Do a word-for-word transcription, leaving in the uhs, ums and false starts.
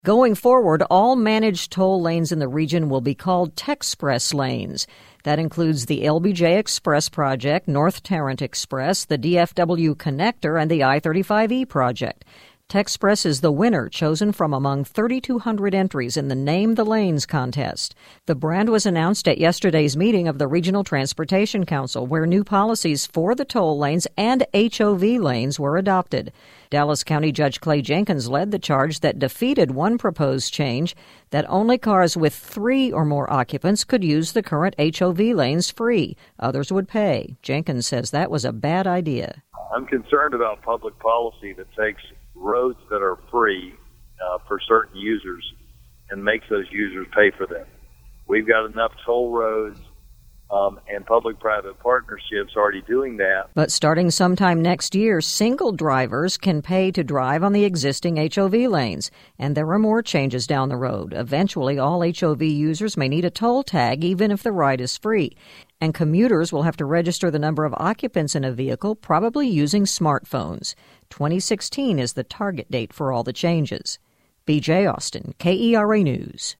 Going forward, all managed toll lanes in the region will be called Texpress lanes. That includes the L B J Express project, North Tarrant Express, the D F W Connector, and the I thirty-five E project. Texpress is the winner, chosen from among thirty-two hundred entries in the Name the Lanes contest. The brand was announced at yesterday's meeting of the Regional Transportation Council, where new policies for the toll lanes and H O V lanes were adopted. Dallas County Judge Clay Jenkins led the charge that defeated one proposed change that only cars with three or more occupants could use the current H O V lanes free. Others would pay. Jenkins says that was a bad idea. I'm concerned about public policy that takes roads that are free uh, for certain users and makes those users pay for them. We've got enough toll roads um, and public-private partnerships already doing that. But starting sometime next year, single drivers can pay to drive on the existing H O V lanes. And there are more changes down the road. Eventually, all H O V users may need a toll tag even if the ride is free. And commuters will have to register the number of occupants in a vehicle, probably using smartphones. twenty sixteen is the target date for all the changes. B J Austin, K E R A News.